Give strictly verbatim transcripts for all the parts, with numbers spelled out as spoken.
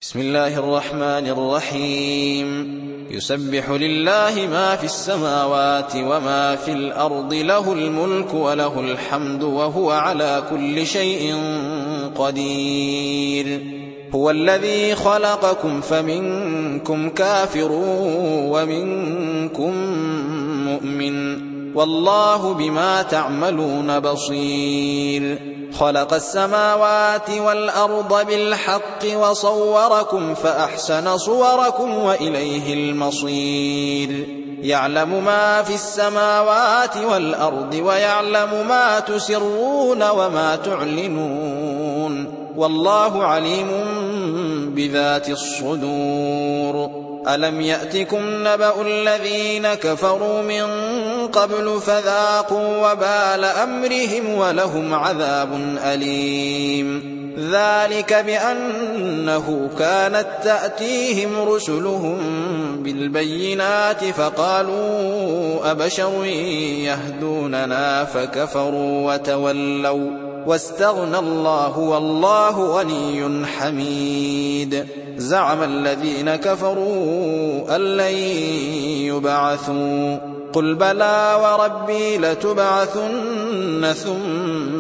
بسم الله الرحمن الرحيم يسبح لله ما في السماوات وما في الأرض له الملك وله الحمد وهو على كل شيء قدير هو الذي خلقكم فمنكم كافر ومنكم مؤمن والله بما تعملون بصير خلق السماوات والأرض بالحق وصوركم فأحسن صوركم وإليه المصير يعلم ما في السماوات والأرض ويعلم ما تسرون وما تعلنون والله عليم بذات الصدور ألم يأتكم نبأ الذين كفروا من قبل فذاقوا وبال أمرهم ولهم عذاب أليم ذلك بأنه كانت تأتيهم رسلهم بالبينات فقالوا أبشر يهدوننا فكفروا وتولوا واستغنى الله والله غني حميد زعم الذين كفروا أن لن يبعثوا قل بلى وربي لتبعثن ثم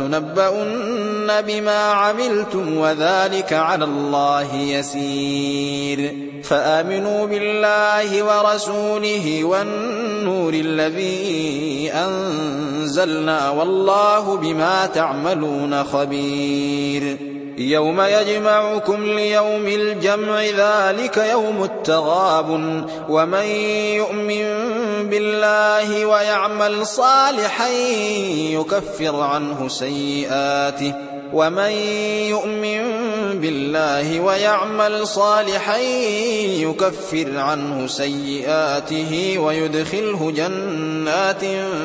لتنبؤن بما عملتم وذلك على الله يسير فآمنوا بالله ورسوله والنور الذي أنزلنا والله بما تعملون خبير يوم يجمعكم ليوم الجمع ذلك يوم التغابن ومن يؤمن بالله ويعمل صالحا يكفر عنه سيئاته ومن يؤمن بالله ويعمل صالحا يكفر عنه سيئاته ويدخله جنات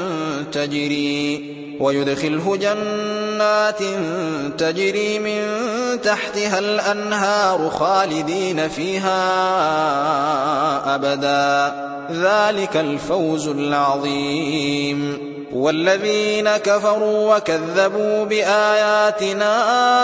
تجري ويدخله جنات تجري من تحتها الأنهار خالدين فيها أبدا ذلك الفوز العظيم والذين كفروا وكذبوا بآياتنا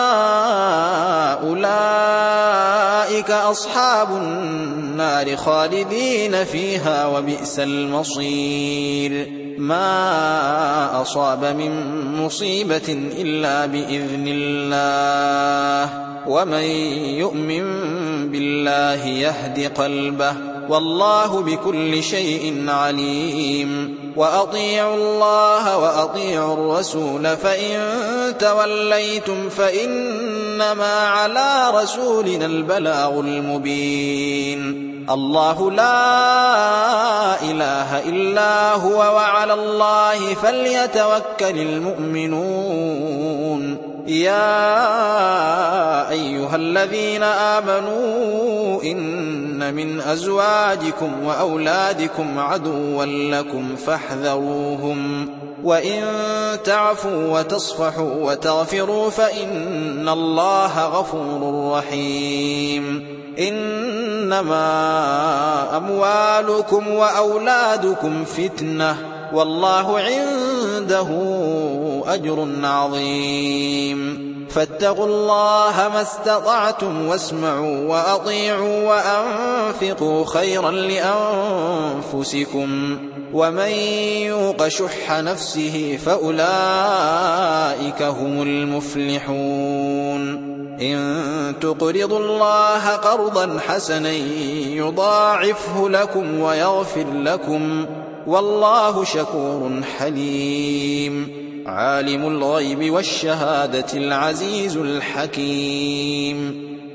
أولئك أصحاب النار خالدين فيها وبئس المصير ما أصاب من مصيبة إلا بإذن الله ومن يؤمن بالله يهد قلبه والله بكل شيء عليم وأطيعوا الله وأطيعوا الرسول فإن توليتم فإنما على رسولنا البلاغ المبين الله لا إله إلا هو وعلى الله فليتوكل المؤمنون يا أيها الذين آمنوا إن من أزواجكم وأولادكم عدوا لكم فاحذروهم وإن تعفوا وتصفحوا وتغفروا فإن الله غفور رحيم إنما أموالكم وأولادكم فتنة والله عنده أجر عظيم فاتقوا الله ما استطعتم واسمعوا وأطيعوا وأنفقوا خيرا لأنفسكم ومن يوق شح نفسه فأولئك هم المفلحون إن تقرضوا الله قرضا حسنا يضاعفه لكم ويغفر لكم والله شكور حليم عالم الغيب والشهادة العزيز الحكيم